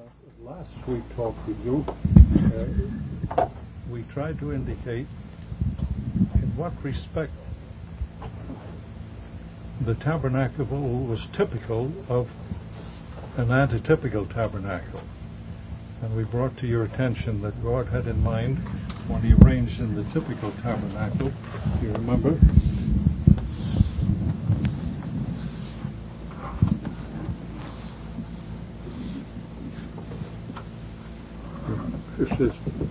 Last we talked with you, we tried to indicate in what respect the tabernacle was typical of an antitypical tabernacle. And we brought to your attention that God had in mind when he arranged in the typical tabernacle, you remember, this is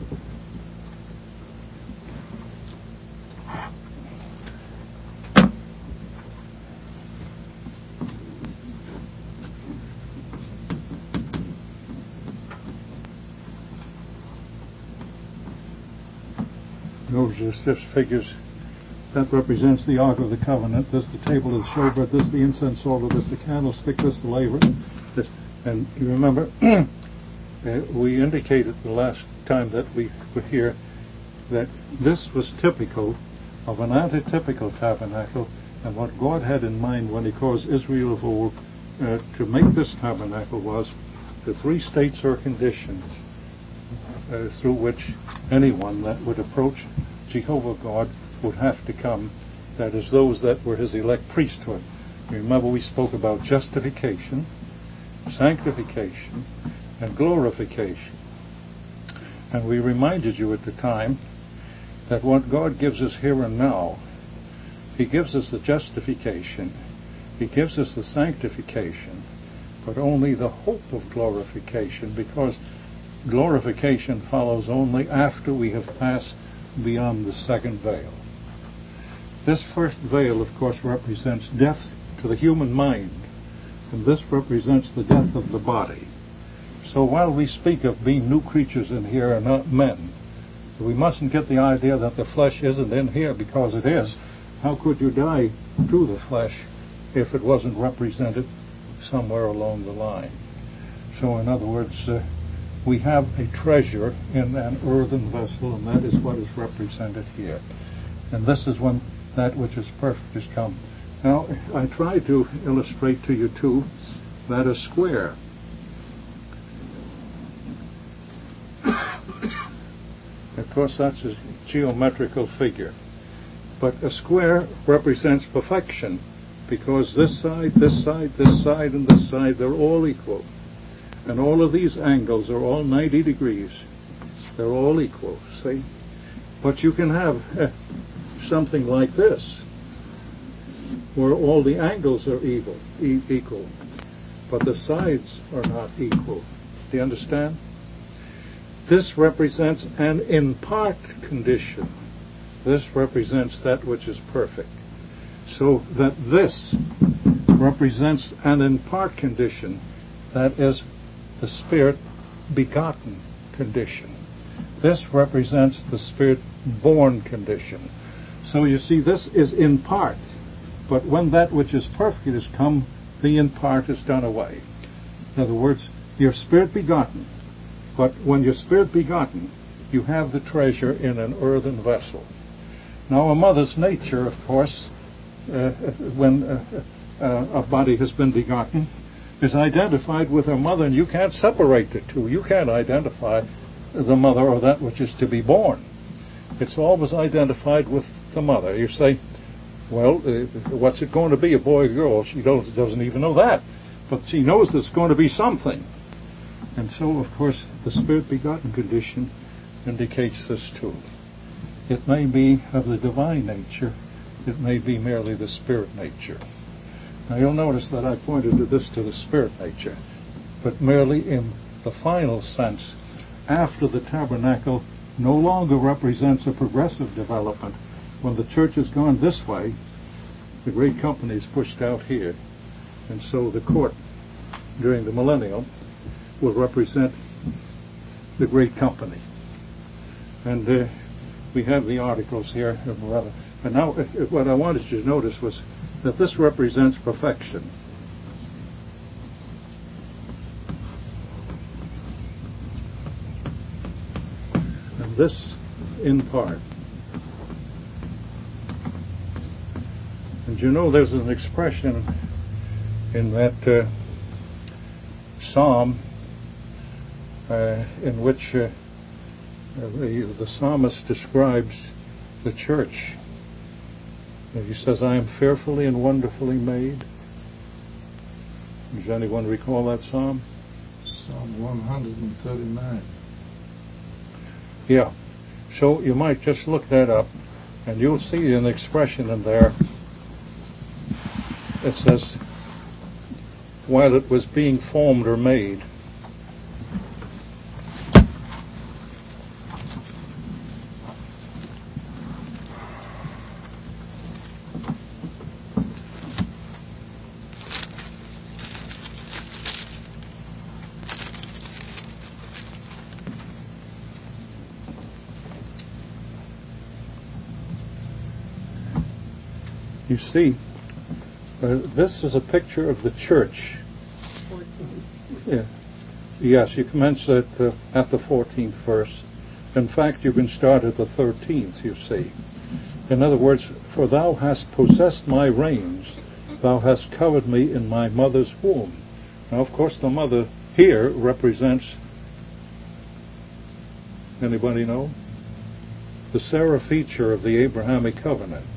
this figures that represents the Ark of the Covenant. This the table of the showbread, this the incense altar, this the candlestick, this the laver. This, and you remember we indicated the last time that we were here that this was typical of an antitypical tabernacle, and what God had in mind when he caused Israel of old to make this tabernacle was the three states or conditions through which anyone that would approach Jehovah God would have to come, that is, those that were his elect priesthood. You remember we spoke about justification, sanctification, and glorification. And we reminded you at the time that what God gives us here and now, he gives us the justification, he gives us the sanctification, but only the hope of glorification, because glorification follows only after we have passed beyond the second veil. This first veil, of course, represents death to the human mind, and this represents the death of the body. So while we speak of being new creatures in here and not men, we mustn't get the idea that the flesh isn't in here, because it is. How could you die to the flesh if it wasn't represented somewhere along the line? So in other words, we have a treasure in an earthen vessel, and that is what is represented here. And this is when that which is perfect has come. Now, I try to illustrate to you, too, that a square of course, that's a geometrical figure. But a square represents perfection, because this side, this side, this side, and this side, they're all equal. And all of these angles are all 90 degrees. They're all equal, see? But you can have something like this, where all the angles are equal, but the sides are not equal. Do you understand? This represents an in part condition. This represents that which is perfect. So that this represents an in part condition, that is the Spirit begotten condition. This represents the Spirit born condition. So you see, this is in part, but when that which is perfect has come, the in part is done away. In other words, you're Spirit begotten, but when you're Spirit begotten, you have the treasure in an earthen vessel. Now, a mother's nature, of course, when a body has been begotten, is identified with her mother, and you can't separate the two. You can't identify the mother or that which is to be born. It's always identified with the mother. You say, well, what's it going to be, a boy or girl? She doesn't even know that, but she knows there's going to be something. And so, of course, the Spirit begotten condition indicates this too. It may be of the divine nature, it may be merely the Spirit nature. Now you'll notice that I pointed to this, to the Spirit nature, but merely in the final sense, after the tabernacle no longer represents a progressive development. When the church has gone this way, the great company is pushed out here, and so the court during the millennium will represent the great company. And we have the articles here. But now what I wanted you to notice was that this represents perfection. And this in part. And you know there's an expression in that psalm in which the psalmist describes the church. He says, I am fearfully and wonderfully made. Does anyone recall that psalm? Psalm 139. Yeah. So you might just look that up, and you'll see an expression in there. It says, while it was being formed or made. You see, this is a picture of the church. 14. Yeah. Yes, you commence at the 14th verse. In fact, you can start at the 13th, you see. In other words, for thou hast possessed my reins, thou hast covered me in my mother's womb. Now, of course, the mother here represents, anybody know? The Sarah feature of the Abrahamic covenant.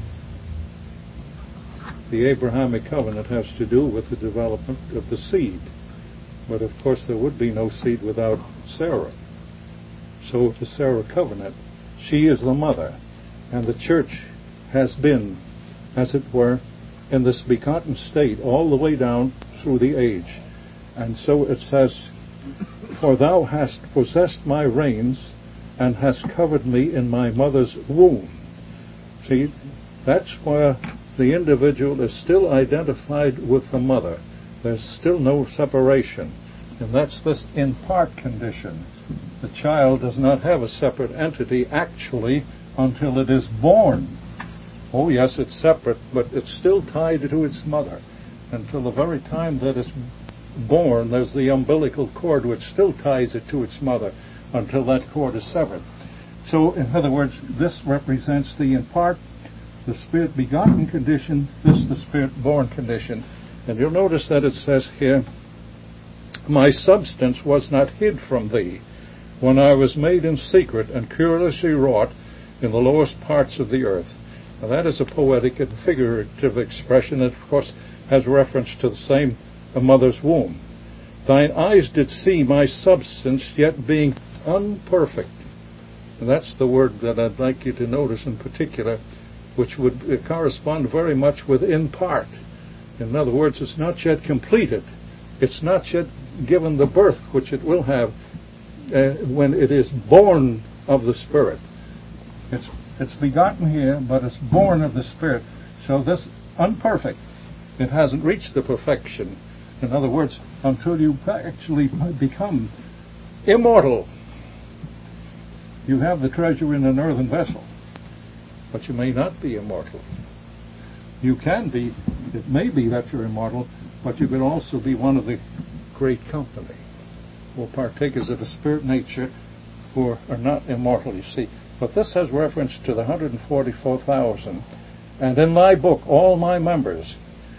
The Abrahamic covenant has to do with the development of the seed. But of course there would be no seed without Sarah. So the Sarah covenant, she is the mother. And the church has been, as it were, in this begotten state all the way down through the age. And so it says, for thou hast possessed my reins and hast covered me in my mother's womb. See, that's where the individual is still identified with the mother. There's still no separation. And that's this in part condition. The child does not have a separate entity actually until it is born. Oh yes, it's separate, but it's still tied to its mother. Until the very time that it's born, there's the umbilical cord which still ties it to its mother until that cord is severed. So, in other words, this represents the in part, the spirit begotten condition, this the spirit born condition. And you'll notice that it says here, my substance was not hid from thee, when I was made in secret and curiously wrought in the lowest parts of the earth. Now that is a poetic and figurative expression that, of course, has reference to the same mother's womb. Thine eyes did see my substance, yet being unperfect. And that's the word that I'd like you to notice in particular, which would correspond very much with in part. In other words, it's not yet completed. It's not yet given the birth which it will have when it is born of the Spirit. It's begotten here, but it's born of the Spirit. So this unperfect, it hasn't reached the perfection. In other words, until you actually become immortal. You have the treasure in an earthen vessel, but you may not be immortal. You can be, it may be that you're immortal, but you can also be one of the great company, or partakers of the spirit nature, who are not immortal, you see. But this has reference to the 144,000. And in thy book, all my members,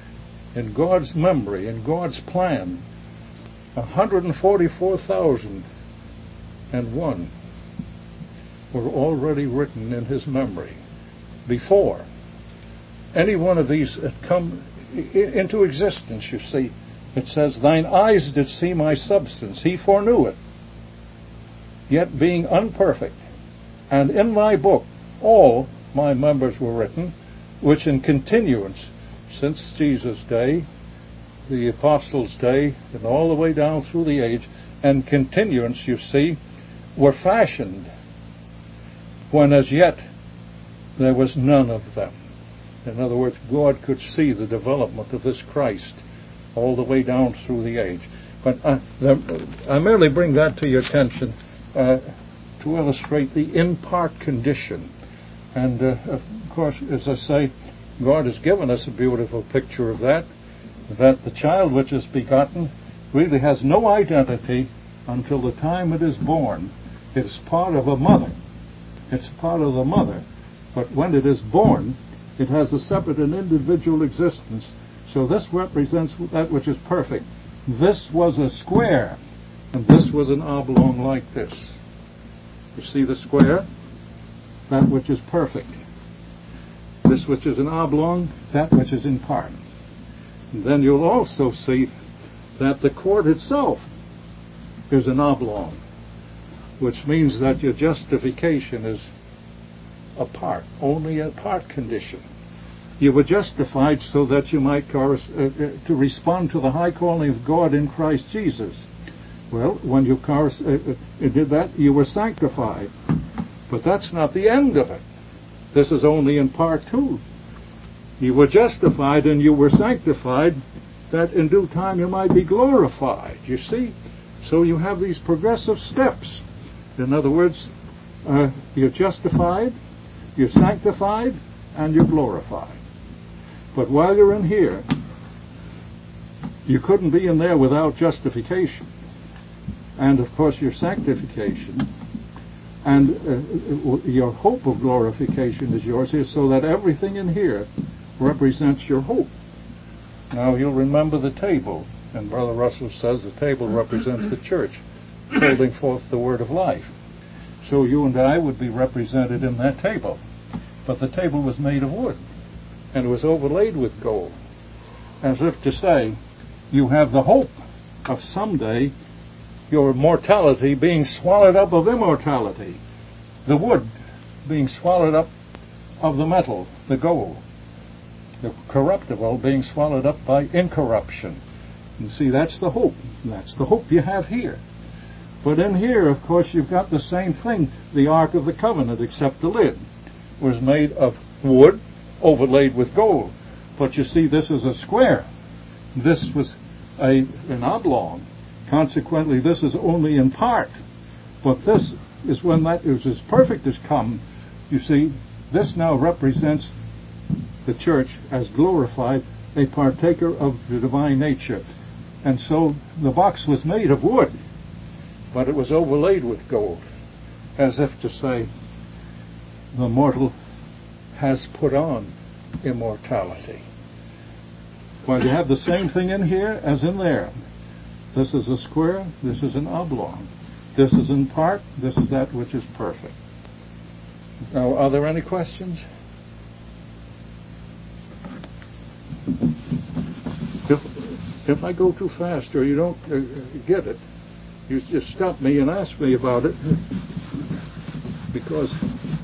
in God's memory, in God's plan, 144,001 were already written in his memory before any one of these had come into existence, you see. It says, thine eyes did see my substance, he foreknew it, yet being unperfect. And in thy book all my members were written, which in continuance, since Jesus' day, the apostles' day, and all the way down through the age, and continuance, you see, were fashioned, when as yet there was none of them. In other words, God could see the development of this Christ all the way down through the age. But I merely bring that to your attention to illustrate the in part condition. And of course, as I say, God has given us a beautiful picture of that the child which is begotten really has no identity until the time it is born. It's part of a mother. It's part of the mother. But when it is born, it has a separate and individual existence. So this represents that which is perfect. This was a square. And this was an oblong like this. You see the square? That which is perfect. This which is an oblong, that which is in part. And then you'll also see that the court itself is an oblong, which means that your justification is a part, only a part condition. You were justified so that you might to respond to the high calling of God in Christ Jesus. Well, when you did that, you were sanctified. But that's not the end of it. This is only in part two. You were justified and you were sanctified, that in due time you might be glorified. You see? So you have these progressive steps. In other words, you're justified, you're sanctified, and you're glorified. But while you're in here, you couldn't be in there without justification. And of course your sanctification. And your hope of glorification is yours here, so that everything in here represents your hope. Now you'll remember the table, and Brother Russell says the table represents the church, holding forth the word of life. So you and I would be represented in that table. But the table was made of wood, and it was overlaid with gold, as if to say, you have the hope of someday your mortality being swallowed up of immortality, the wood being swallowed up of the metal, the gold, the corruptible being swallowed up by incorruption. You see, that's the hope. That's the hope you have here. But in here, of course, you've got the same thing. The Ark of the Covenant, except the lid, was made of wood overlaid with gold. But you see, this is a square. This was an oblong. Consequently, this is only in part. But this is when that is as perfect as come. You see, this now represents the church as glorified, a partaker of the divine nature. And so the box was made of wood, but it was overlaid with gold, as if to say, the mortal has put on immortality. Well, you have the same thing in here as in there. This is a square, this is an oblong. This is in part, this is that which is perfect. Now, are there any questions? If I go too fast or you don't get it, you just stop me and ask me about it. Because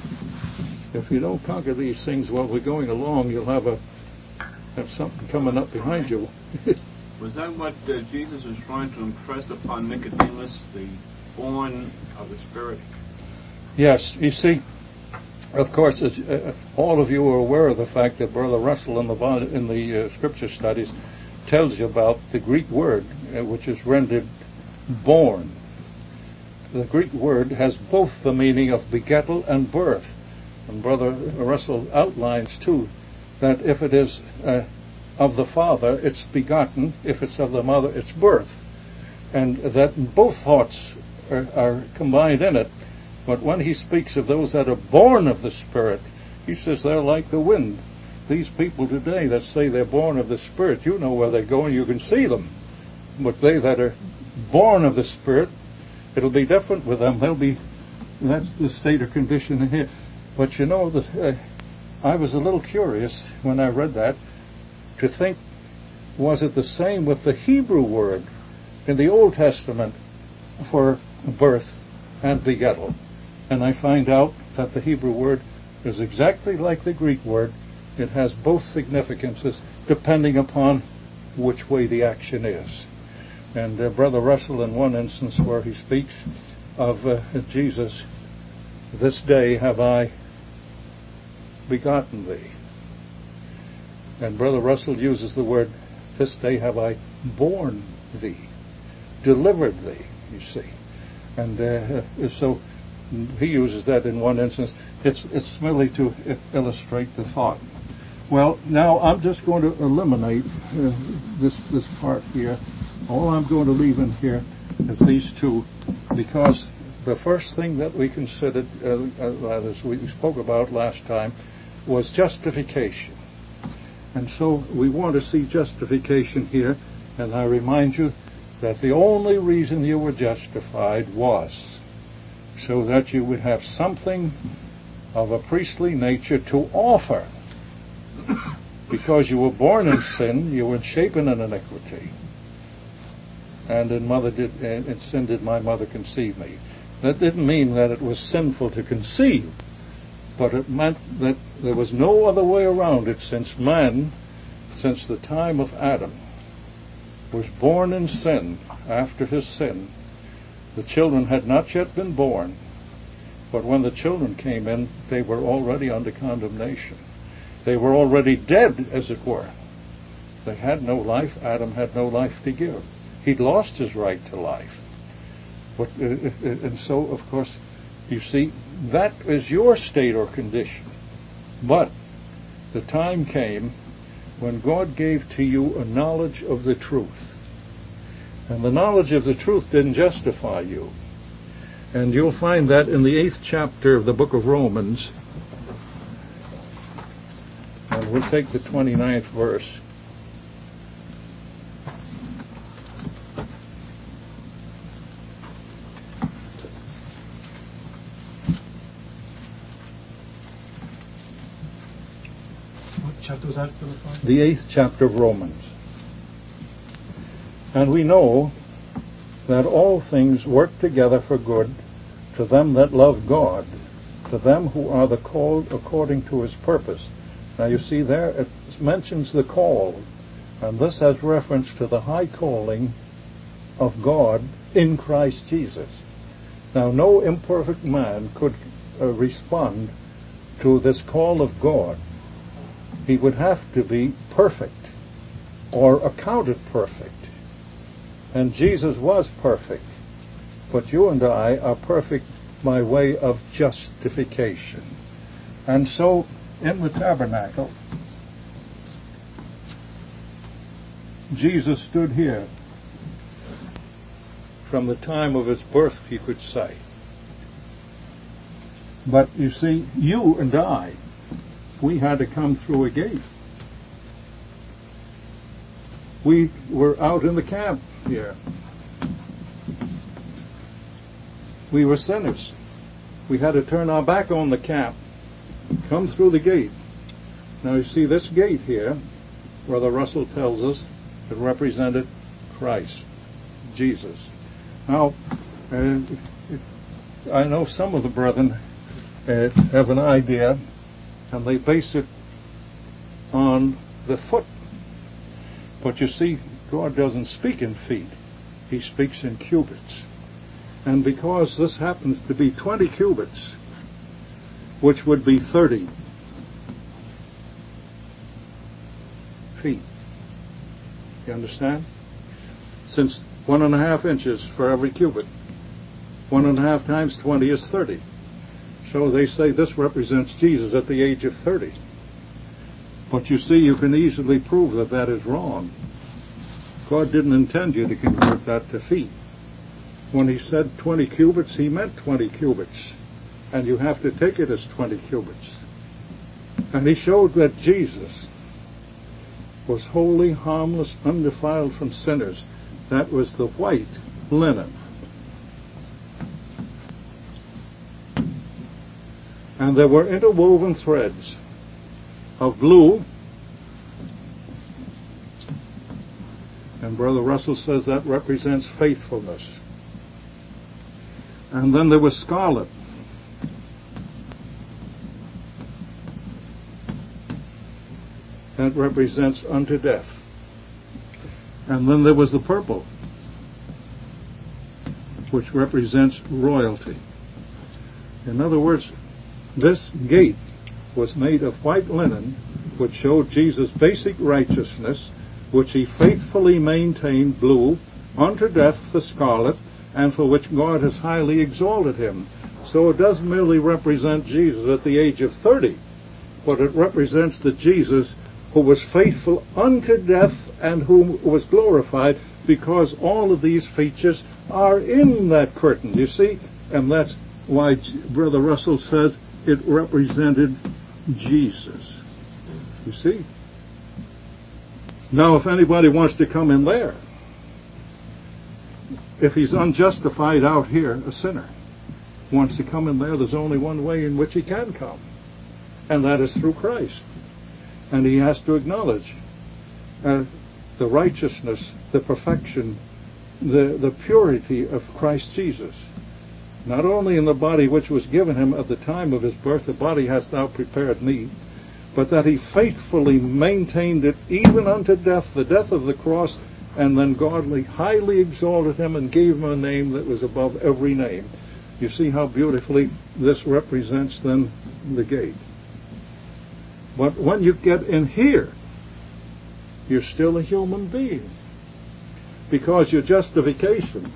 if you don't conquer these things while we're going along, you'll have something coming up behind you. Was that what Jesus was trying to impress upon Nicodemus, the born of the Spirit? Yes. You see, of course, all of you are aware of the fact that Brother Russell in the Scripture studies tells you about the Greek word, which is rendered born. The Greek word has both the meaning of begettal and birth. And Brother Russell outlines, too, that if it is of the Father, it's begotten. If it's of the Mother, it's birth. And that both thoughts are combined in it. But when he speaks of those that are born of the Spirit, he says they're like the wind. These people today that say they're born of the Spirit, you know where they're going, you can see them. But they that are born of the Spirit, it'll be different with them. That's the state or condition here. But you know, I was a little curious when I read that to think, was it the same with the Hebrew word in the Old Testament for birth and begettal? And I find out that the Hebrew word is exactly like the Greek word. It has both significances depending upon which way the action is. And Brother Russell, in one instance where he speaks of Jesus, this day have I begotten thee. And Brother Russell uses the word, this day have I born thee, delivered thee, you see. And so he uses that in one instance. It's merely to illustrate the thought. Well, now I'm just going to eliminate this part here. All I'm going to leave in here is these two, because the first thing that we considered, as we spoke about last time, was justification. And so we want to see justification here, and I remind you that the only reason you were justified was so that you would have something of a priestly nature to offer. Because you were born in sin, you were shapen in iniquity. And in sin did my mother conceive me. That didn't mean that it was sinful to conceive, but it meant that there was no other way around it, since man, since the time of Adam, was born in sin. After his sin, the children had not yet been born, but when the children came in, they were already under condemnation. They were already dead, as it were. They had no life. Adam had no life to give. He'd lost his right to life. But, and so, of course, you see, that is your state or condition. But the time came when God gave to you a knowledge of the truth. And the knowledge of the truth didn't justify you. And you'll find that in the 8th chapter of the book of Romans. And we'll take the 29th verse. What chapter was that, Philip? The 8th chapter of Romans. And we know that all things work together for good to them that love God, to them who are the called according to his purpose. Now you see there, it mentions the call, and this has reference to the high calling of God in Christ Jesus. Now no imperfect man could respond to this call of God. He would have to be perfect, or accounted perfect. And Jesus was perfect, but you and I are perfect by way of justification. And so, in the tabernacle, Jesus stood here from the time of his birth, you could say. But you see, you and I, we had to come through a gate. We were out in the camp here. We were sinners. We had to turn our back on the camp, come through the gate. Now you see this gate here, Brother Russell tells us, it represented Christ, Jesus. Now, I know some of the brethren have an idea, and they base it on the foot. But you see, God doesn't speak in feet. He speaks in cubits. And because this happens to be 20 cubits, which would be 30 feet. You understand? Since 1.5 inches for every cubit. 1.5 times 20 is 30. So they say this represents Jesus at the age of 30. But you see, you can easily prove that that is wrong. God didn't intend you to convert that to feet. When he said 20 cubits, he meant 20 cubits. And you have to take it as 20 cubits. And he showed that Jesus was holy, harmless, undefiled from sinners. That was the white linen. And there were interwoven threads of blue, and Brother Russell says that represents faithfulness. And then there was scarlet. That represents unto death. And then there was the purple, which represents royalty. In other words, this gate was made of white linen, which showed Jesus' basic righteousness, which he faithfully maintained, blue, unto death the scarlet, and for which God has highly exalted him. So it doesn't merely represent Jesus at the age of 30, but it represents the Jesus who was faithful unto death and whom was glorified, because all of these features are in that curtain, you see? And that's why Brother Russell says it represented Jesus. You see? Now, if anybody wants to come in there if he's unjustified out here, a sinner wants to come in there, there's only one way in which he can come, and that is through Christ. And he has to acknowledge the righteousness, the perfection, the purity of Christ Jesus. Not only in the body which was given him at the time of his birth, the body hast thou prepared me, but that he faithfully maintained it even unto death, the death of the cross, and then God highly exalted him and gave him a name that was above every name. You see how beautifully this represents then the gate. But when you get in here, you're still a human being, because your justification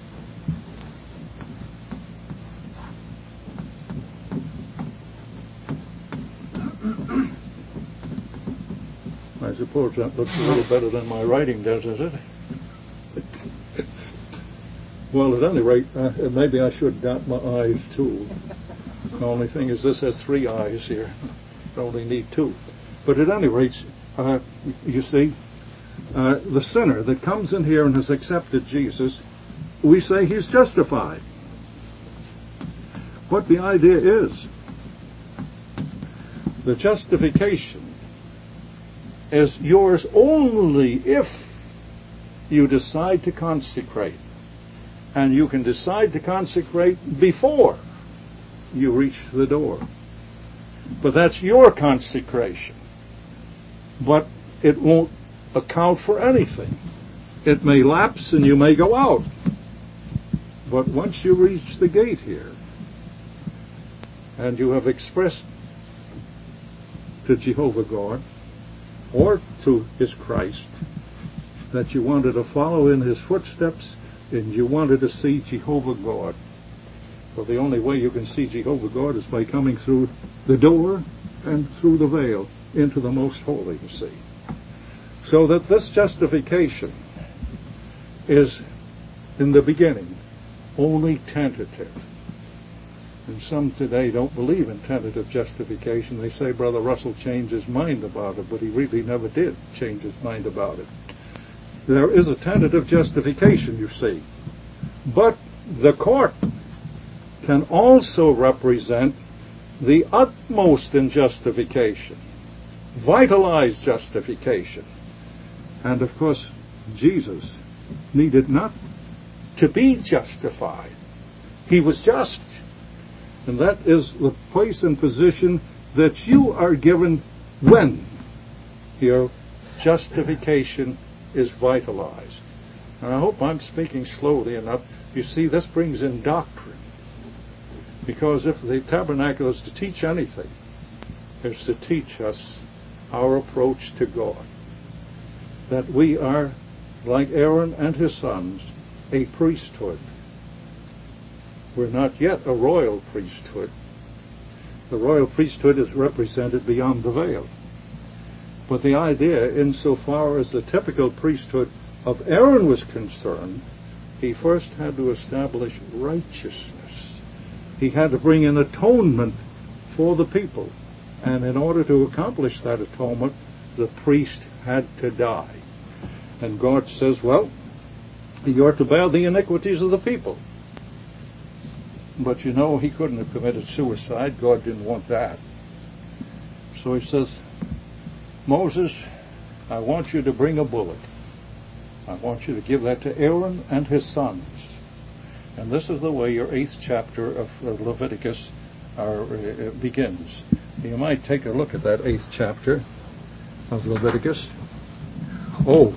I suppose that looks a little better than my writing does, does it? Well, at any rate, maybe I should dot my I's too. The only thing is this has 3 I's here. I only need 2. But at any rate, you see, the sinner that comes in here and has accepted Jesus, we say he's justified. What the idea is, the justification is yours only if you decide to consecrate. And you can decide to consecrate before you reach the door. But that's your consecration. But it won't account for anything. It may lapse and you may go out. But once you reach the gate here, and you have expressed to Jehovah God, or to his Christ, that you wanted to follow in his footsteps, and you wanted to see Jehovah God. Well, the only way you can see Jehovah God is by coming through the door and through the veil into the most holy, you see. So that this justification is, in the beginning, only tentative. And some today don't believe in tentative justification. They say Brother Russell changed his mind about it, but he really never did change his mind about it. There is a tentative justification, you see. But the court can also represent the utmost in justification, vitalized justification. And of course, Jesus needed not to be justified. He was just. And that is the place and position that you are given when your justification is vitalized. And I hope I'm speaking slowly enough. You see, this brings in doctrine. Because if the tabernacle is to teach anything, it's to teach us our approach to God. That we are, like Aaron and his sons, a priesthood. We're not yet a royal priesthood. The royal priesthood is represented beyond the veil. But the idea, insofar as the typical priesthood of Aaron was concerned, he first had to establish righteousness. He had to bring an atonement for the people. And in order to accomplish that atonement, the priest had to die. And God says, well, you're to bear the iniquities of the people. But you know, he couldn't have committed suicide. God didn't want that. So he says, Moses, I want you to bring a bullock. I want you to give that to Aaron and his sons. And this is the way your 8th chapter of Leviticus begins. You might take a look at that 8th chapter of Leviticus. Oh,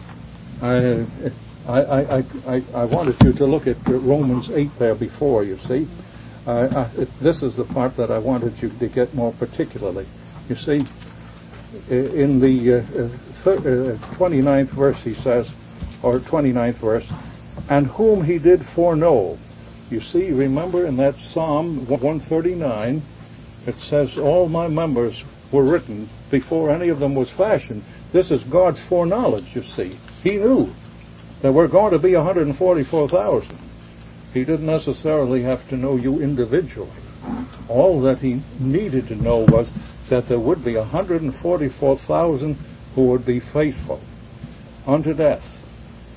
I wanted you to look at Romans 8 there before, you see. This is the part that I wanted you to get more particularly. You see, in the 29th verse he says, or 29th verse, and whom he did foreknow. You see, remember in that Psalm 139, it says, all my members were written before any of them was fashioned. This is God's foreknowledge, you see. He knew there were going to be 144,000. He didn't necessarily have to know you individually. All that he needed to know was that there would be 144,000 who would be faithful unto death.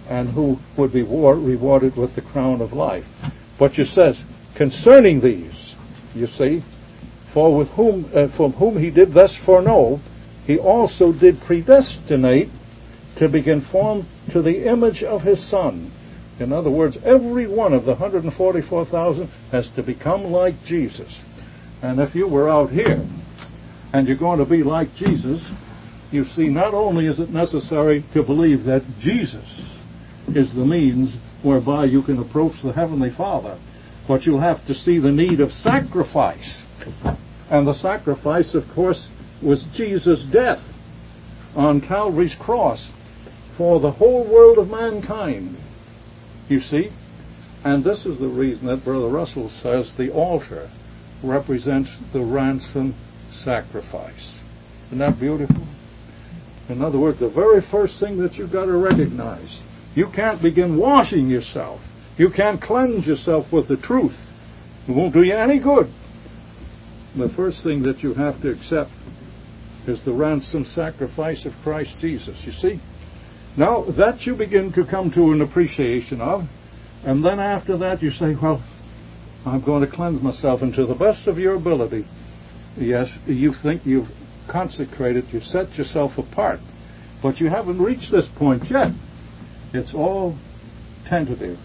and who would be rewarded with the crown of life. But it says, concerning these, you see, for with from whom he did thus foreknow, he also did predestinate to be conformed to the image of his Son. In other words, every one of the 144,000 has to become like Jesus. And if you were out here and you're going to be like Jesus, you see, not only is it necessary to believe that Jesus is the means whereby you can approach the Heavenly Father, but you'll have to see the need of sacrifice. And the sacrifice, of course, was Jesus' death on Calvary's cross for the whole world of mankind. You see? And this is the reason that Brother Russell says the altar represents the ransom sacrifice. Isn't that beautiful? In other words, the very first thing that you've got to recognize, you can't begin washing yourself. You can't cleanse yourself with the truth. It won't do you any good. The first thing that you have to accept is the ransom sacrifice of Christ Jesus, you see? Now, that you begin to come to an appreciation of, and then after that you say, well, I'm going to cleanse myself, and to the best of your ability, yes, you think you've consecrated, you've set yourself apart, but you haven't reached this point yet. It's all tentative.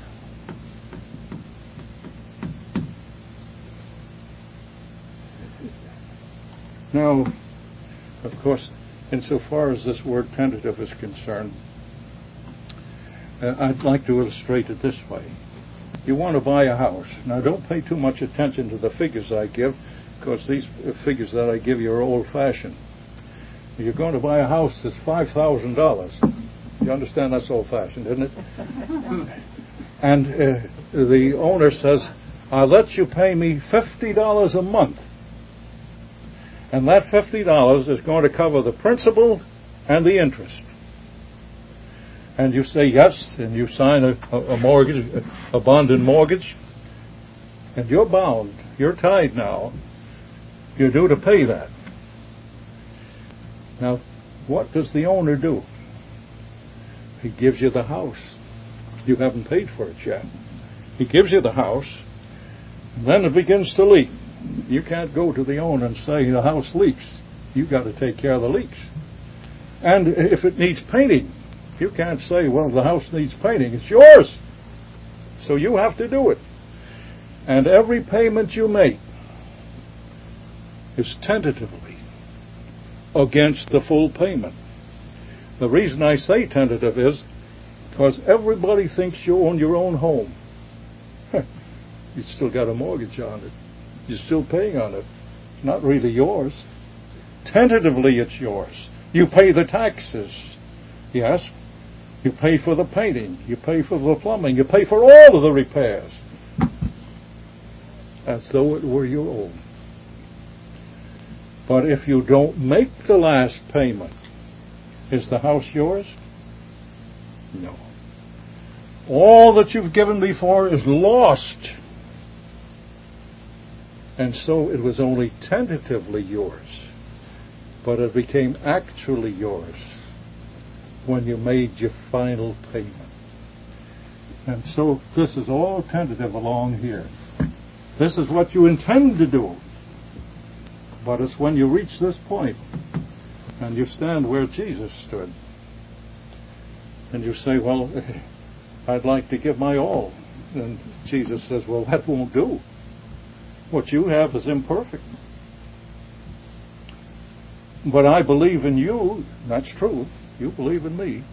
Now, of course, insofar as this word tentative is concerned, I'd like to illustrate it this way. You want to buy a house. Now, don't pay too much attention to the figures I give, because these figures that I give you are old-fashioned. You're going to buy a house that's $5,000. You understand that's old-fashioned, isn't it? And the owner says, I'll let you pay me $50 a month. And that $50 is going to cover the principal and the interest. And you say yes, and you sign a mortgage, a bond and mortgage, and you're bound, you're tied now. You're due to pay that. Now, what does the owner do? He gives you the house. You haven't paid for it yet. He gives you the house, and then it begins to leak. You can't go to the owner and say the house leaks. You've got to take care of the leaks. And if it needs painting, you can't say, well, the house needs painting. It's yours. So you have to do it. And every payment you make is tentatively against the full payment. The reason I say tentative is because everybody thinks you own your own home. You still got a mortgage on it. You're still paying on it. It's not really yours. Tentatively it's yours. You pay the taxes. Yes. You pay for the painting. You pay for the plumbing. You pay for all of the repairs. As though it were your own. But if you don't make the last payment, is the house yours? No. All that you've given before is lost. And so it was only tentatively yours, but it became actually yours when you made your final payment. And so this is all tentative along here. This is what you intend to do. But it's when you reach this point and you stand where Jesus stood and you say, well, I'd like to give my all. And Jesus says, well, that won't do. What you have is imperfect. But I believe in you. That's true. You believe in me.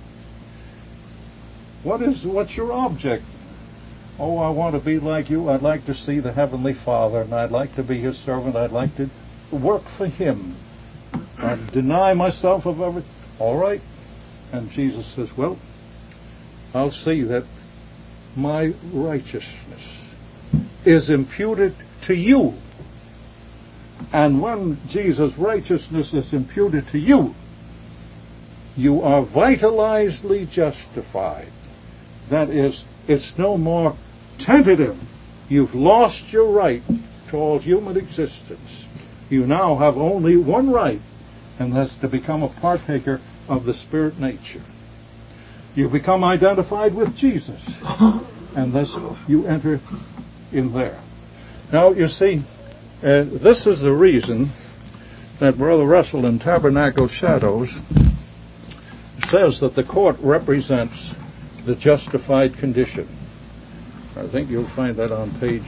What's your object? Oh, I want to be like you. I'd like to see the Heavenly Father, and I'd like to be His servant. I'd like to work for Him. I'd deny myself of everything. All right. And Jesus says, well, I'll see that my righteousness is imputed to you. And when Jesus' righteousness is imputed to you, you are vitalizedly justified. That is, it's no more tentative. You've lost your right to all human existence. You now have only one right, and that's to become a partaker of the Spirit nature. You become identified with Jesus. And thus you enter in there. Now, you see, this is the reason that Brother Russell in Tabernacle Shadows says that the court represents the justified condition. I think you'll find that on page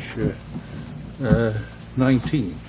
19.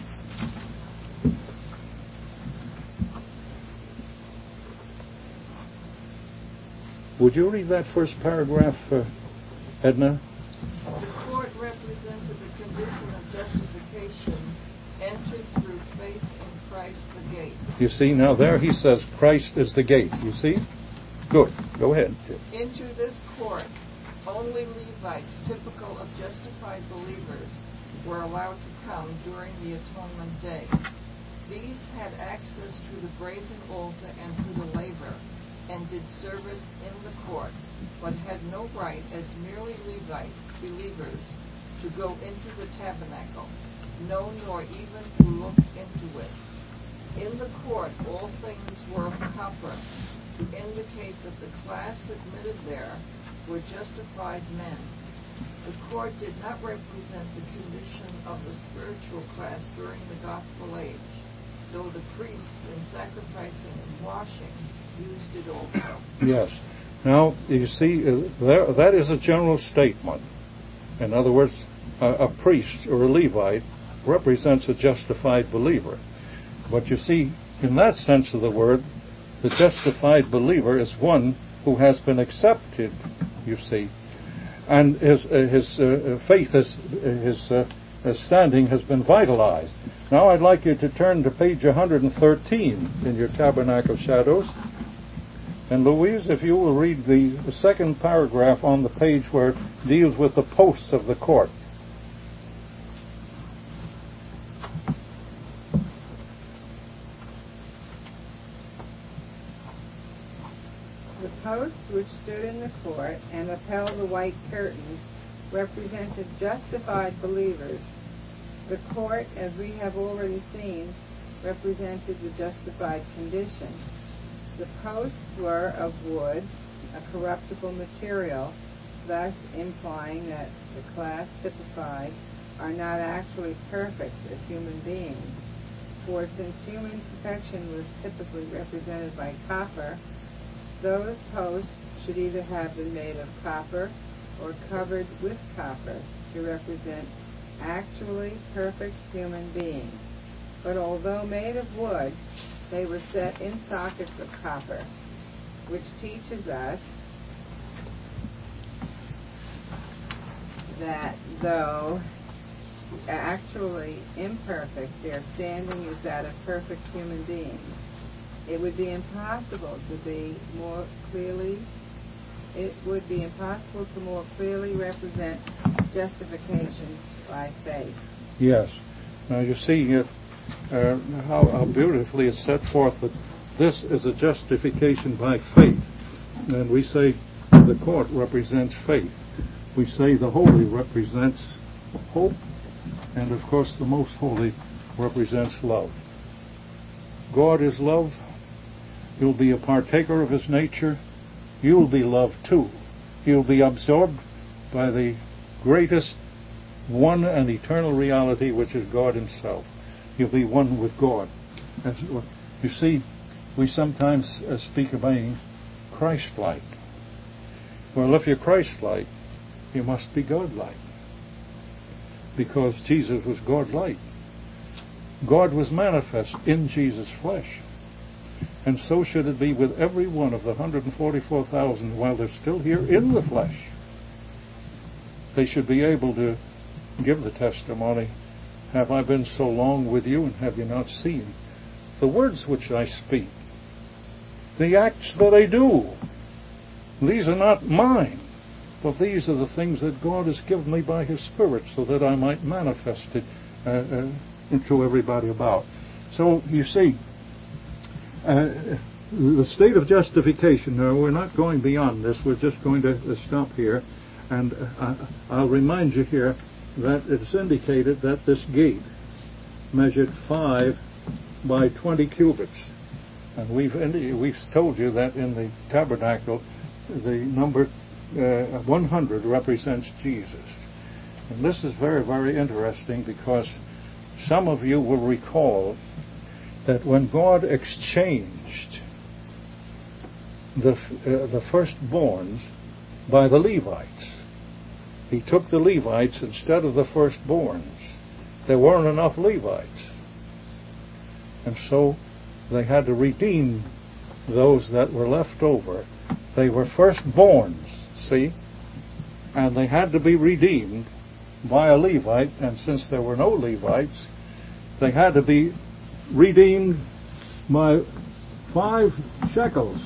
Would you read that first paragraph, Edna? The court represented the condition of justification entered through faith in Christ the gate. You see, now there he says Christ is the gate. You see? Good. Go ahead. Into this court, only Levites, typical of justified believers, were allowed to come during the atonement day. These had access to the brazen altar and to the laver, and did service in the court, but had no right as merely Levite believers to go into the tabernacle, no, nor even to look into it. In the court all things were of copper, to indicate that the class admitted there were justified men. The court did not represent the condition of the spiritual class during the gospel age, though the priests in sacrificing and washing used it also. Yes. Now, you see, that is a general statement. In other words, a priest or a Levite represents a justified believer. But you see, in that sense of the word, the justified believer is one who has been accepted, you see, and his faith, his standing has been vitalized. Now I'd like you to turn to page 113 in your Tabernacle Shadows. And Louise, if you will read the second paragraph on the page where it deals with the posts of the court. The posts which stood in the court and upheld the white curtains represented justified believers. The court, as we have already seen, represented the justified condition. The posts were of wood, a corruptible material, thus implying that the class typified are not actually perfect as human beings. For since human perfection was typically represented by copper, those posts should either have been made of copper or covered with copper to represent actually perfect human beings. But although made of wood, they were set in sockets of copper, which teaches us that though actually imperfect, their standing is that of perfect human beings. It would be impossible to more clearly represent justification by faith. Yes. Now you see how beautifully it's set forth that this is a justification by faith. And we say the court represents faith. We say the holy represents hope. And of course the most holy represents love. God is love. You'll be a partaker of his nature. You'll be loved too. You'll be absorbed by the greatest one and eternal reality, which is God himself. You'll be one with God. You see, we sometimes speak of being Christ-like. Well, if you're Christ-like, you must be God-like. Because Jesus was God-like. God was manifest in Jesus' flesh. And so should it be with every one of the 144,000 while they're still here in the flesh. They should be able to give the testimony, have I been so long with you and have you not seen? The words which I speak, the acts that I do, these are not mine, but these are the things that God has given me by his Spirit so that I might manifest it to everybody about. So, you see, the state of justification, now we're not going beyond this, we're just going to stop here, and I'll remind you here that it's indicated that this gate measured 5 by 20 cubits. And we've told you that in the tabernacle the number 100 represents Jesus. And this is very, very interesting, because some of you will recall that when God exchanged the firstborns by the Levites, He took the Levites instead of the firstborns. There weren't enough Levites. And so they had to redeem those that were left over. They were firstborns, see? And they had to be redeemed by a Levite, and since there were no Levites, they had to be redeemed by 5 shekels.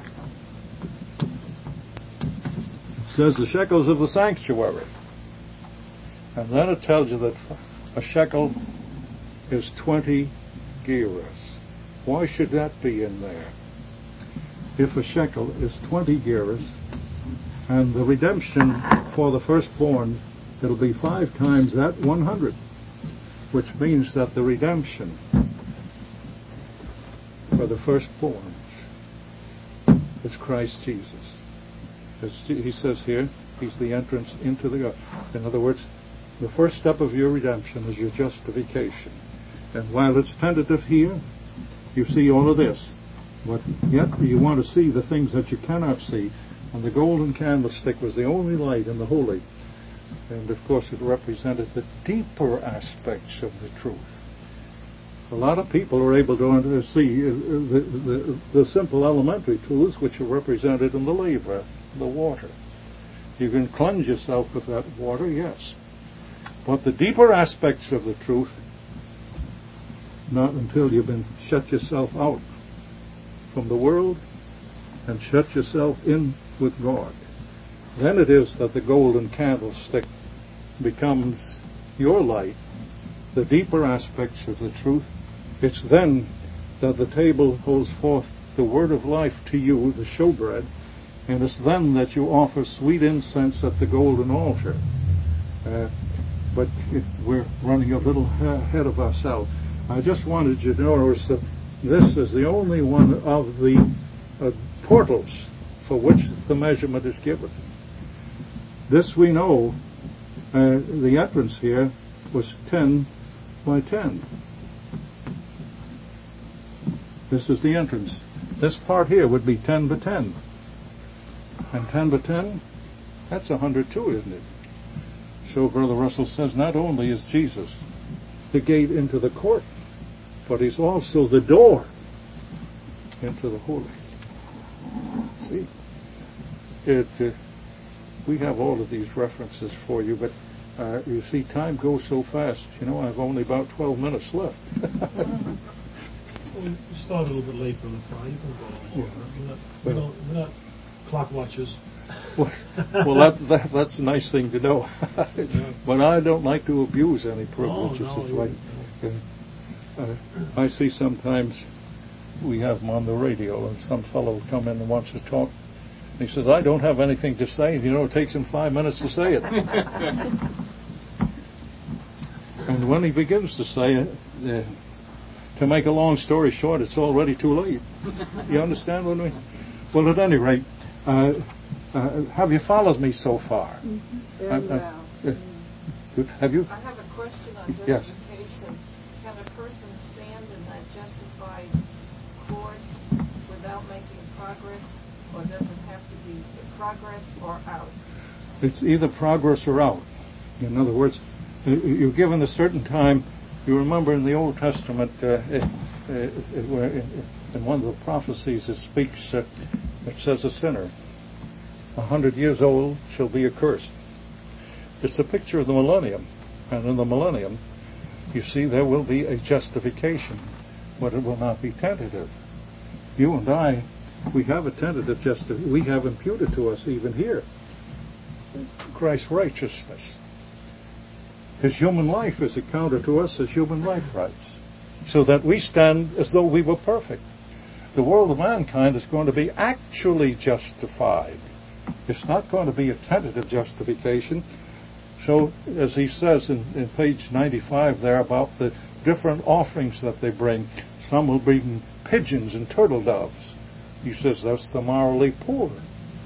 It says the shekels of the sanctuary. And then it tells you that a shekel is 20 gerahs. Why should that be in there? If a shekel is 20 gerahs, and the redemption for the firstborn, it'll be 5 times that 100, which means that the redemption for the firstborns is Christ Jesus. As he says here, He's the entrance into the earth. In other words, the first step of your redemption is your justification. And while it's tentative here, you see all of this. But yet you want to see the things that you cannot see. And the golden candlestick was the only light in the holy. And of course it represented the deeper aspects of the truth. A lot of people are able to see the simple elementary truths which are represented in the laver, the water. You can cleanse yourself with that water, yes. But the deeper aspects of the truth, not until you've been shut yourself out from the world and shut yourself in with God. Then it is that the golden candlestick becomes your light, the deeper aspects of the truth. It's then that the table holds forth the word of life to you, the showbread, and it's then that you offer sweet incense at the golden altar. But we're running a little ahead of ourselves. I just wanted you to notice that this is the only one of the portals for which the measurement is given. This we know, the entrance here was 10 by 10. This is the entrance. This part here would be 10 by 10. And 10 by 10, that's 102, isn't it? So Brother Russell says not only is Jesus the gate into the court, but He's also the door into the holy. See? We have all of these references for you, but you see, time goes so fast. You know, I've only about 12 minutes left. Well, we started a little bit late for the Friday. You can go longer. We're not clock watchers. Well, that's a nice thing to know. But I don't like to abuse any privileges. I see sometimes we have them on the radio, and some fellow come in and wants to talk. And he says, I don't have anything to say. You know, it takes him 5 minutes to say it. And when he begins to say it, to make a long story short, it's already too late. You understand what I mean? Well, at any rate, have you followed me so far? Very well. Good. Have you? I have a question on justification. Yes. Can a person stand in that justified court without making progress, or does it have to be progress or out? It's either progress or out. In other words, you're given a certain time. You remember in the Old Testament, in one of the prophecies it speaks, it says a sinner, 100 years old, shall be accursed. It's a picture of the millennium. And in the millennium, you see, there will be a justification, but it will not be tentative. You and I, we have a tentative justification. We have imputed to us even here Christ's righteousness. His human life is accounted to us as human life rights, so that we stand as though we were perfect. The world of mankind is going to be actually justified. It's not going to be a tentative justification. So, as he says in page 95 there about the different offerings that they bring, some will bring pigeons and turtle doves. He says that's the morally poor.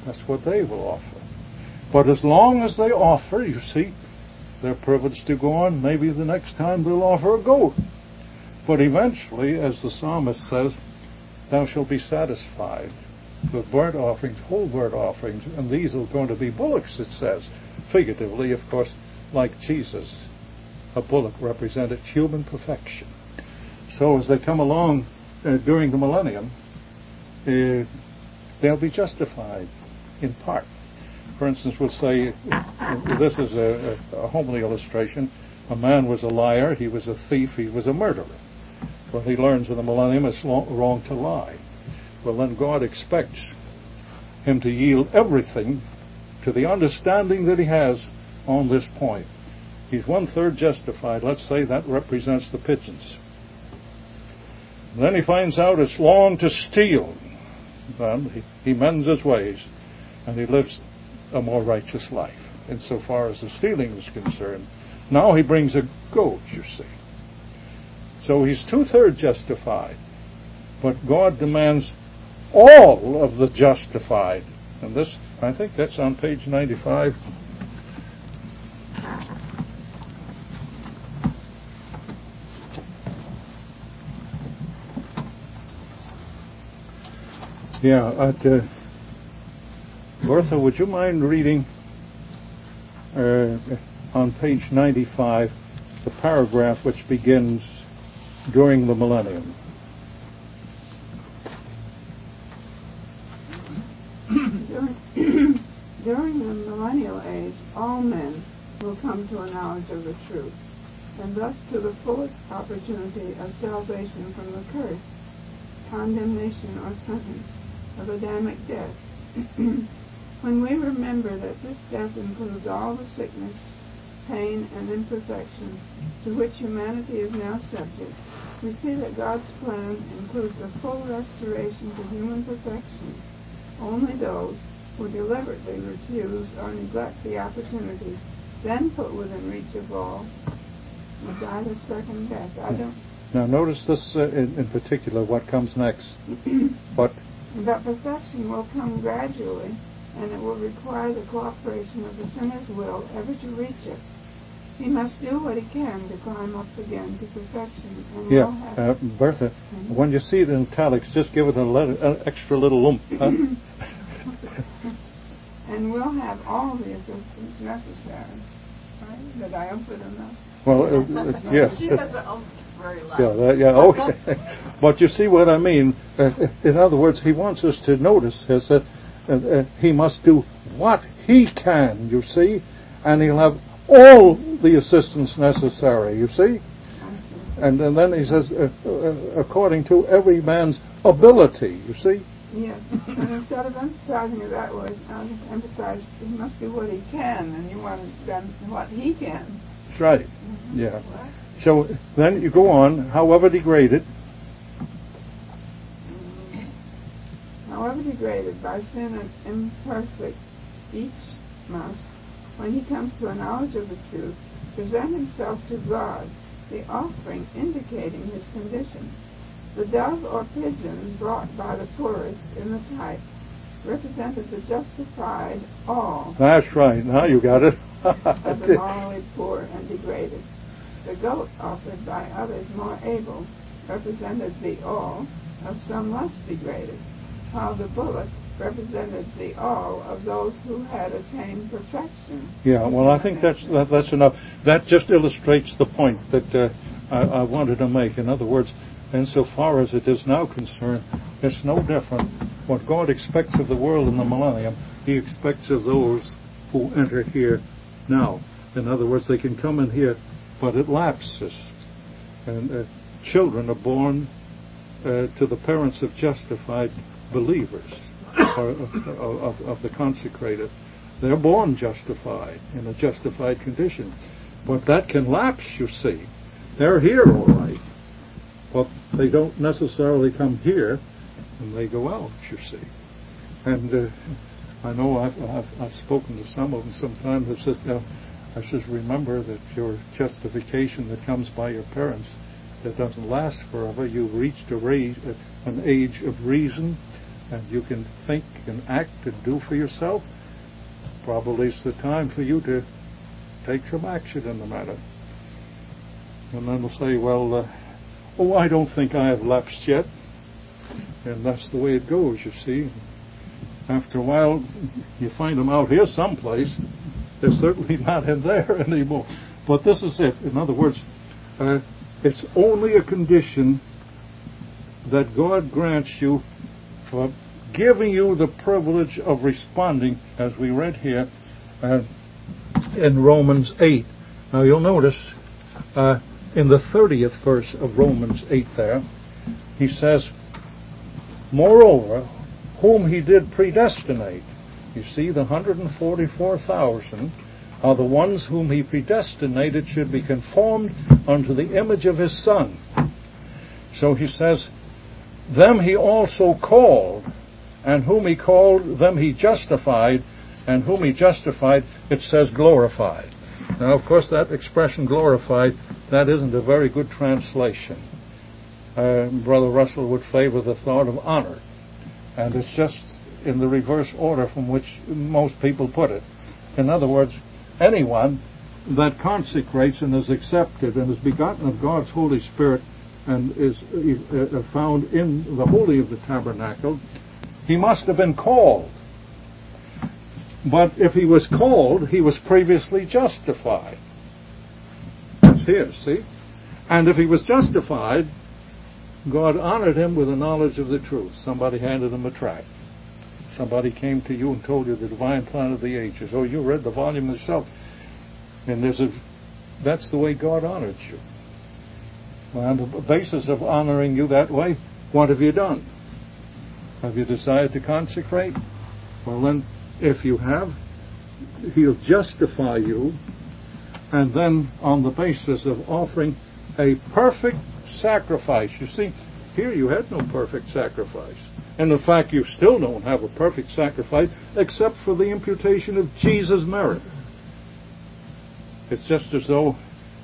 That's what they will offer. But as long as they offer, you see, they're privileged to go on. Maybe the next time they'll offer a goat. But eventually, as the psalmist says, thou shalt be satisfied with burnt offerings, whole burnt offerings, and these are going to be bullocks, it says. Figuratively, of course, like Jesus, a bullock represented human perfection. So as they come along during the millennium, they'll be justified in part. For instance, we'll say, this is a homely illustration, a man was a liar, he was a thief, he was a murderer. Well, he learns in the millennium it's wrong to lie. Well, then God expects him to yield everything to the understanding that he has on this point. He's 1/3 justified. Let's say that represents the pigeons. And then he finds out it's wrong to steal. Then he mends his ways, and he lives a more righteous life insofar as the stealing is concerned. Now he brings a goat, you see. So he's 2/3 justified. But God demands all of the justified. And this, I think that's on page 95. Yeah, Bertha, would you mind reading on page 95 the paragraph which begins during the millennium? During the millennial age, all men will come to a knowledge of the truth, and thus to the fullest opportunity of salvation from the curse, condemnation, or sentence of Adamic death. When we remember that this death includes all the sickness, pain, and imperfection to which humanity is now subject, we see that God's plan includes a full restoration to human perfection. Only those who deliberately refuse or neglect the opportunities then put within reach of all will die the second death. Now notice this in particular, what comes next. But perfection will come gradually, and it will require the cooperation of the sinner's will ever to reach it. He must do what he can to climb up again to perfection. And Bertha, when you see it in italics, just give it an extra little lump. Huh? And we'll have all the assistance necessary. Right? Did I ump it enough? Well, yes. She has an ump very loud. Okay. But you see what I mean? In other words, he wants us to notice is that he must do what he can, you see, and he'll have all the assistance necessary, you see. And then he says, according to every man's ability, you see. Yes, and instead of emphasizing it that way, I'll just emphasize he must do what he can, and you want to done what he can. That's right. Mm-hmm. Yeah. So then you go on, however degraded. However degraded by sin and imperfect, each must, when he comes to a knowledge of the truth, present himself to God, the offering indicating his condition. The dove or pigeon brought by the poorest in the type represented the justified all. That's right. Now you got it. Of the morally poor and degraded. The goat offered by others more able represented the all of some less degraded, while the bullock represented the all of those who had attained perfection. Yeah, well, I think that's enough. That just illustrates the point that I wanted to make. In other words, insofar as it is now concerned, it's no different. What God expects of the world in the millennium, he expects of those who enter here now. In other words, they can come in here, but it lapses. And children are born to the parents of justified believers, or of the consecrated. They're born justified, in a justified condition. But that can lapse, you see. They're here all right. But they don't necessarily come here, and they go out, you see. And I know I've spoken to some of them sometimes. I says, remember that your justification that comes by your parents, that doesn't last forever. You've reached an age of reason, and you can think and act and do for yourself, probably it's the time for you to take some action in the matter. And then they'll say, well, I don't think I have lapsed yet. And that's the way it goes, you see. After a while, you find them out here someplace. They're certainly not in there anymore. But this is it. In other words, it's only a condition that God grants you for giving you the privilege of responding, as we read here in Romans 8. Now you'll notice in the 30th verse of Romans 8 there, he says, moreover, whom he did predestinate. You see, the 144,000 are the ones whom he predestinated should be conformed unto the image of his Son. So he says, them he also called, and whom he called, them he justified, and whom he justified, it says glorified. Now, of course, that expression glorified, that isn't a very good translation. Brother Russell would favor the thought of honored, and it's just in the reverse order from which most people put it. In other words, anyone that consecrates and is accepted and is begotten of God's Holy Spirit and is found in the Holy of the Tabernacle, he must have been called. But if he was called, he was previously justified. That's here, see? And if he was justified, God honored him with a knowledge of the truth. Somebody handed him a tract. Somebody came to you and told you the divine plan of the ages. Oh, you read the volume yourself. And that's the way God honored you. Well, on the basis of honoring you that way, what have you done? Have you decided to consecrate? Well, then, if you have, he'll justify you, and then on the basis of offering a perfect sacrifice. You see, here you had no perfect sacrifice. And in fact, you still don't have a perfect sacrifice except for the imputation of Jesus' merit. It's just as though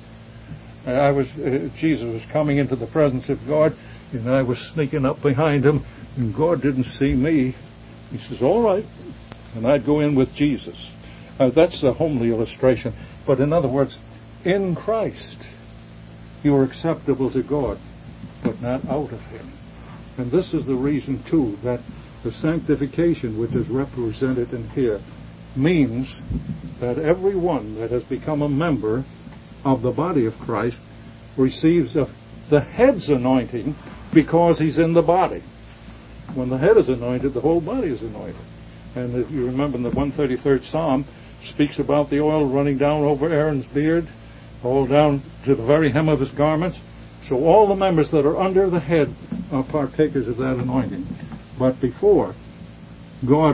Jesus was coming into the presence of God, and I was sneaking up behind him, and God didn't see me. He says, all right. And I'd go in with Jesus. That's a homely illustration. But in other words, in Christ, you are acceptable to God, but not out of him. And this is the reason, too, that the sanctification which is represented in here means that everyone that has become a member of the body of Christ receives the head's anointing because he's in the body. When the head is anointed, the whole body is anointed. And if you remember in the 133rd Psalm, speaks about the oil running down over Aaron's beard, all down to the very hem of his garments. So all the members that are under the head are partakers of that anointing. But before, God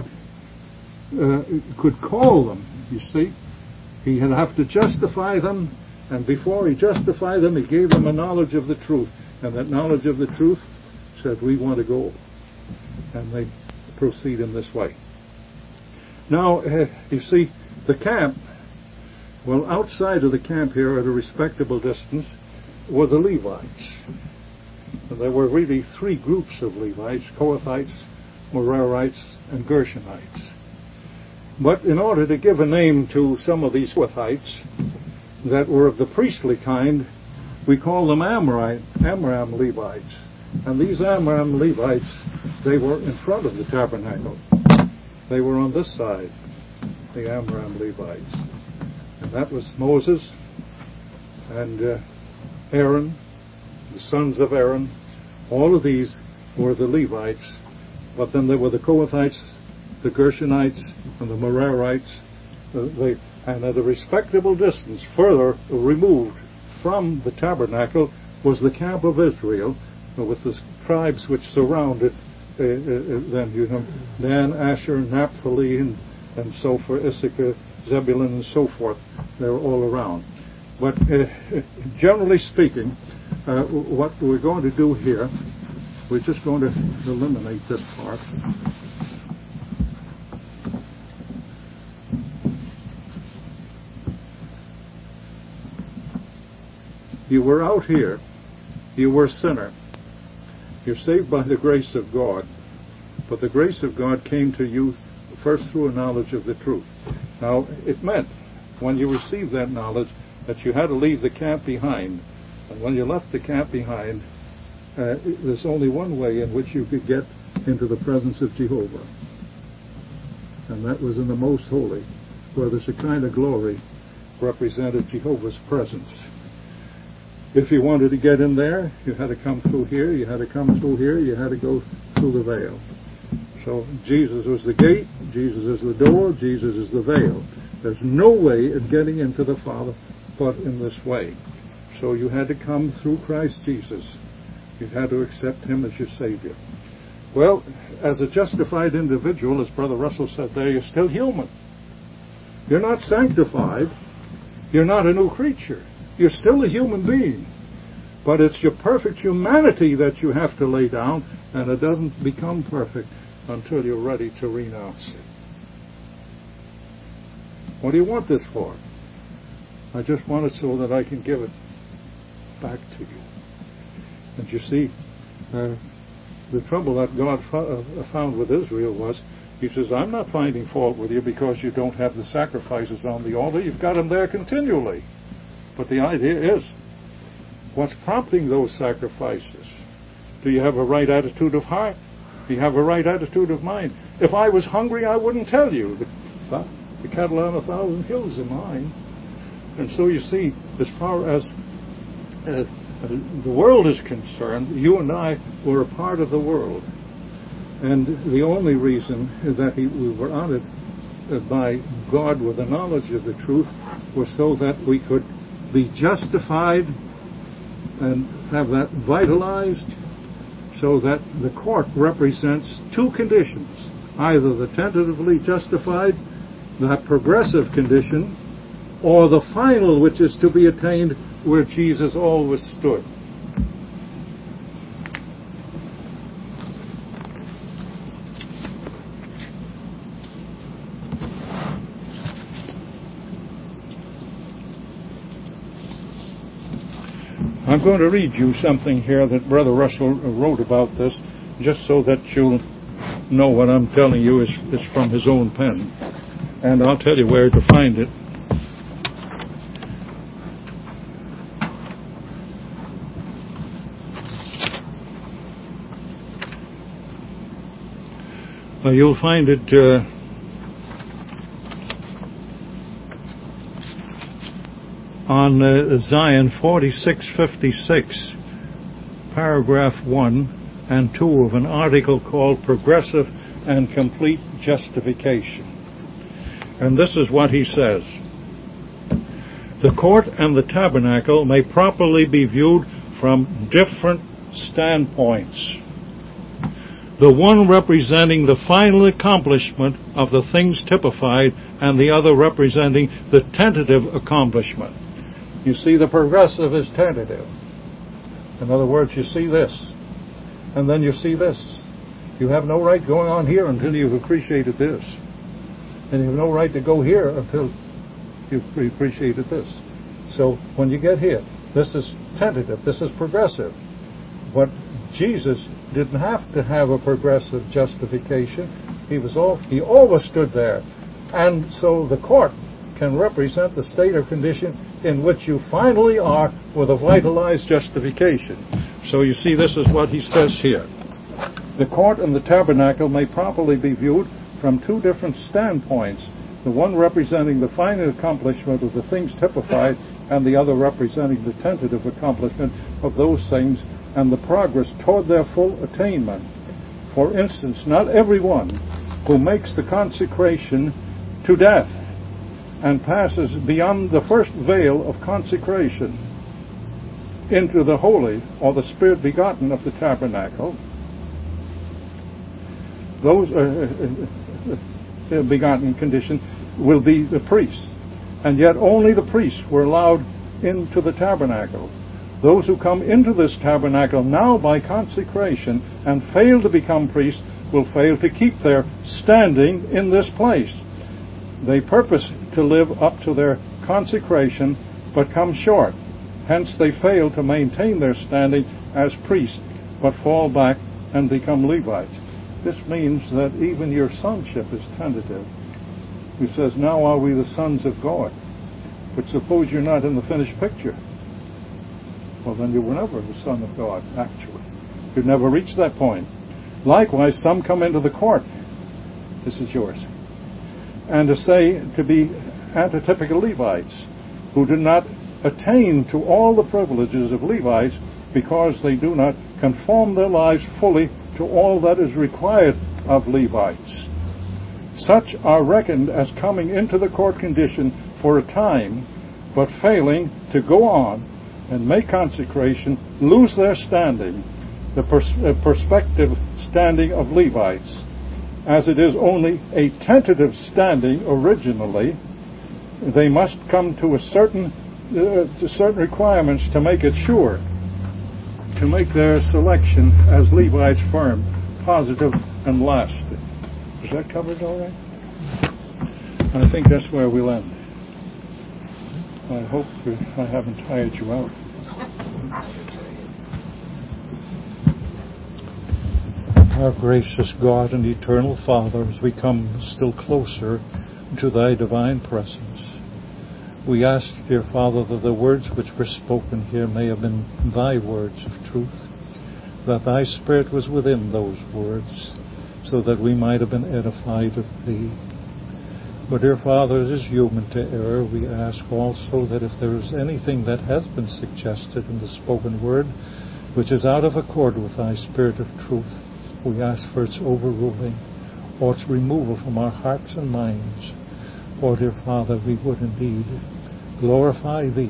could call them, you see. He would have to justify them, and before he justified them, he gave them a knowledge of the truth. And that knowledge of the truth said, we want to go. And they proceed in this way. Now, you see, the camp, well, outside of the camp here at a respectable distance were the Levites. And there were really three groups of Levites: Kohathites, Merarites, and Gershonites. But in order to give a name to some of these Kohathites that were of the priestly kind, we call them Amram Levites. And these Amram Levites, they were in front of the tabernacle. They were on this side, the Amram Levites. And that was Moses and Aaron, the sons of Aaron. All of these were the Levites. But then there were the Kohathites, the Gershonites, and the Merarites. And at a respectable distance, further removed from the tabernacle, was the camp of Israel, with the tribes which surrounded them, you know, Dan, Asher, Naphtali, and so forth, Issachar, Zebulun, and so forth. They were all around. But generally speaking, what we're going to do here, we're just going to eliminate this part. You were out here. You were a sinner. You're saved by the grace of God. But the grace of God came to you first through a knowledge of the truth. Now, it meant, when you received that knowledge, that you had to leave the camp behind. And when you left the camp behind, there's only one way in which you could get into the presence of Jehovah. And that was in the Most Holy, where the Shekinah glory represented Jehovah's presence. If you wanted to get in there, you had to come through here, you had to come through here, you had to go through the veil. So Jesus was the gate, Jesus is the door, Jesus is the veil. There's no way of getting into the Father but in this way. So you had to come through Christ Jesus. You had to accept Him as your Savior. Well, as a justified individual, as Brother Russell said there, you're still human. You're not sanctified. You're not a new creature. You're still a human being. But it's your perfect humanity that you have to lay down, and it doesn't become perfect until you're ready to renounce it. What do you want this for? I just want it so that I can give it back to you. And you see, the trouble that God found with Israel was, He says, I'm not finding fault with you because you don't have the sacrifices on the altar. You've got them there continually. But the idea is, what's prompting those sacrifices? Do you have a right attitude of heart? Do you have a right attitude of mind? If I was hungry, I wouldn't tell you. The cattle on 1,000 hills are mine. And so you see, as far as the world is concerned, you and I were a part of the world. And the only reason that we were honored by God with the knowledge of the truth was so that we could be justified and have that vitalized, so that the court represents two conditions: either the tentatively justified, that progressive condition, or the final, which is to be attained where Jesus always stood. I'm going to read you something here that Brother Russell wrote about this, just so that you'll know what I'm telling you is from his own pen. And I'll tell you where to find it. You'll find it on Zion 4656, paragraph 1 and 2 of an article called Progressive and Complete Justification. And this is what he says: the court and the tabernacle may properly be viewed from different standpoints. The one representing the final accomplishment of the things typified, and the other representing the tentative accomplishment. You see, the progressive is tentative. In other words, you see this, and then you see this. You have no right going on here until you've appreciated this. And you have no right to go here until you've appreciated this. So when you get here, this is tentative, this is progressive. But Jesus didn't have to have a progressive justification. He always stood there. And so the court can represent the state or condition in which you finally are with a vitalized justification. So you see, this is what he says here. The court and the tabernacle may properly be viewed from two different standpoints, the one representing the final accomplishment of the things typified, and the other representing the tentative accomplishment of those things and the progress toward their full attainment. For instance, not everyone who makes the consecration to death and passes beyond the first veil of consecration into the holy, or the Spirit begotten of the tabernacle, those begotten condition will be the priest. And yet only the priests were allowed into the tabernacle. Those who come into this tabernacle now by consecration and fail to become priests will fail to keep their standing in this place. They purpose to live up to their consecration, but come short. Hence they fail to maintain their standing as priests, but fall back and become Levites. This means that even your sonship is tentative. He says, now are we the sons of God. But suppose you're not in the finished picture. Well, then you were never the son of God, actually. You'd never reach that point. Likewise, some come into the court. This is yours. And to be antitypical Levites, who do not attain to all the privileges of Levites because they do not conform their lives fully to all that is required of Levites. Such are reckoned as coming into the court condition for a time, but failing to go on and make consecration, lose their standing, the prospective standing of Levites. As it is only a tentative standing originally, they must come to certain requirements to make it sure, to make their selection as Levites firm, positive, and lasting. Is that covered all right? I think that's where we'll end. I hope I haven't tired you out. Our gracious God and eternal Father, as we come still closer to Thy divine presence, we ask, dear Father, that the words which were spoken here may have been Thy words of truth, that Thy Spirit was within those words, so that we might have been edified of Thee. But, dear Father, it is human to err. We ask also that if there is anything that has been suggested in the spoken word which is out of accord with Thy Spirit of truth, we ask for its overruling or its removal from our hearts and minds. For, dear Father, we would indeed glorify Thee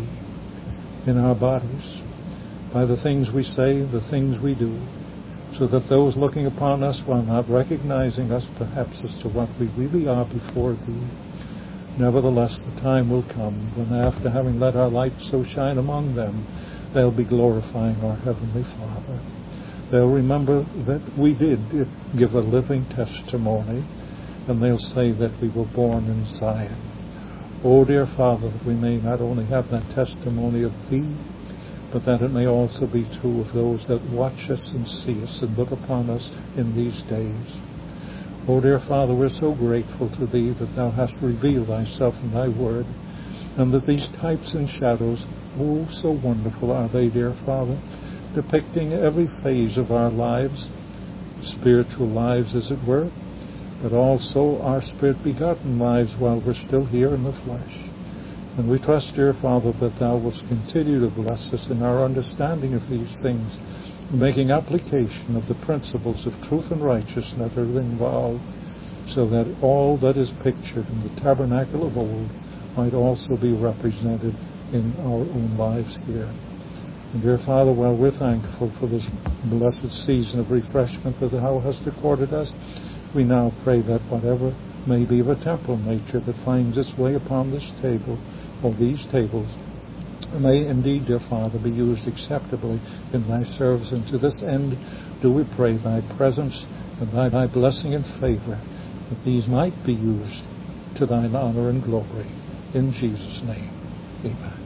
in our bodies by the things we say, the things we do, so that those looking upon us, while not recognizing us perhaps as to what we really are before Thee, nevertheless the time will come when, after having let our light so shine among them, they'll be glorifying our Heavenly Father. They'll remember that we did give a living testimony, and they'll say that we were born in Zion. Oh, dear Father, that we may not only have that testimony of Thee, but that it may also be true of those that watch us and see us and look upon us in these days. Oh, dear Father, we're so grateful to Thee that Thou hast revealed Thyself in Thy Word, and that these types and shadows, oh, so wonderful are they, dear Father, depicting every phase of our lives, spiritual lives, as it were, but also our Spirit-begotten lives while we're still here in the flesh. And we trust, dear Father, that Thou wilt continue to bless us in our understanding of these things, making application of the principles of truth and righteousness that are involved, so that all that is pictured in the tabernacle of old might also be represented in our own lives here. And dear Father, while we're thankful for this blessed season of refreshment that Thou hast accorded us, we now pray that whatever may be of a temporal nature that finds its way upon this table, or these tables, may indeed, dear Father, be used acceptably in Thy service. And to this end do we pray Thy presence and Thy blessing and favor, that these might be used to Thine honor and glory. In Jesus' name, amen.